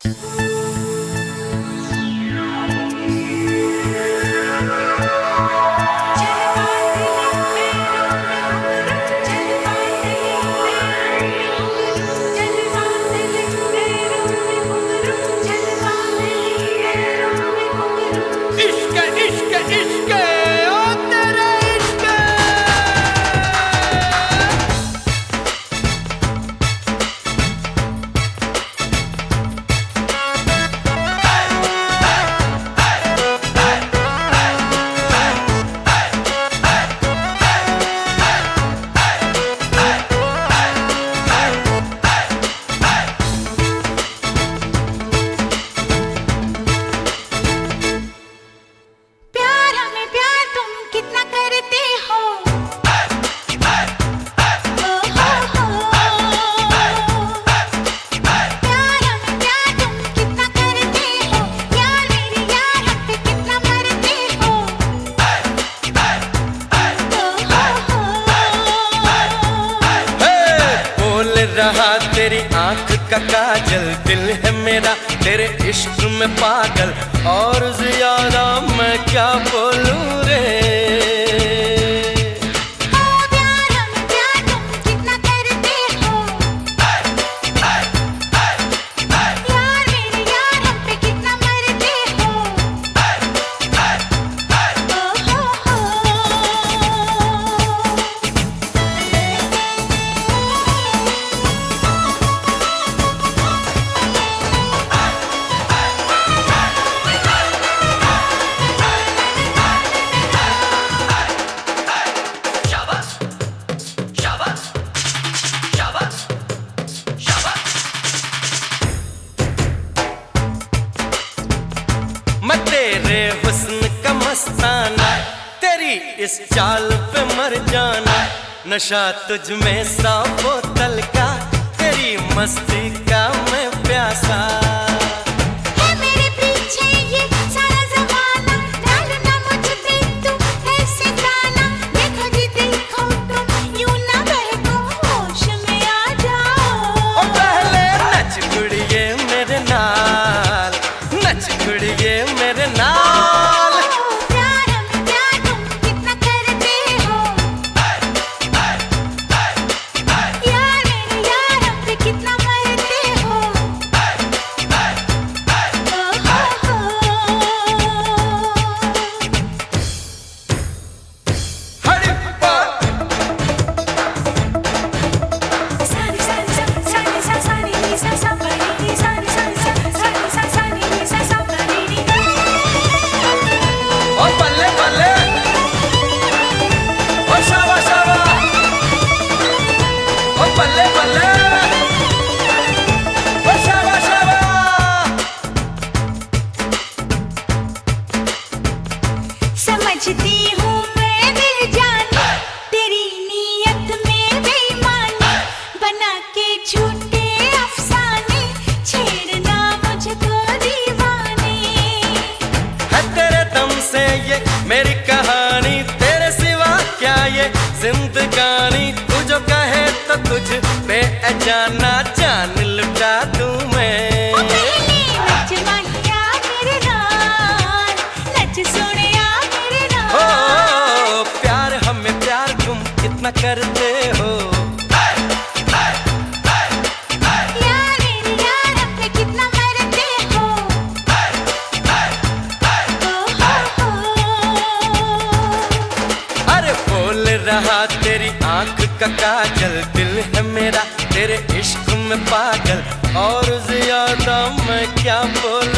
रहा तेरी आंख का काजल, दिल है मेरा तेरे इश्क में पागल, और ज्यादा मैं क्या बोलूं रे। मैं तेरे हुस्न का मस्ताना, तेरी इस चाल पे मर जाना, नशा तुझ में 100 बोतल का, तेरी मस्ती का मैं प्यासा। है मेरे पीछे ये सारा ज़माना, डालना मुझ पे तू ऐसे गाना, देखो जी देखो तुम यूं ना बहको, होश में आ जाओ। ओ पहले नच कुड़िए मेरे नाल, नच कुड़िए मेरे नाल। प्यार में प्यार तुम कितना करते हो, यार मेरे यार हम पे कितना मरते हो। हरी सानी सानी सानी सानी सा सा परी, सानी सानी सानी सानी सा परी। ओ बल्ले बल्ले, ओ शाबा शाबा, ओ बल्ले बल्ले, ओ शाबा शाबा। समझती हूँ मैं दिल जानी, तेरी नीयत में बेईमानी, बना के झूठे अफसाने, छेड़ना मुझको दीवाने। है तेरे दम से ये मेरी कहानी, तेरे सिवा क्या ये जिंदगानी, तू जो कहे तो तुझ पे जाना, जान लुटा दूं मैं। ओ पहले नच माहिया मेरे नाल, नच सोनिया मेरे नाल। हो प्यार हमें प्यार तुम कितना करते हो, यार मेरे यार हम पे कितना मरते हो। अरे बोल रहा तेरी आंख का काजल, दिल है मेरा तेरे इश्क में पागल, और ज्यादा मैं क्या बोलूं।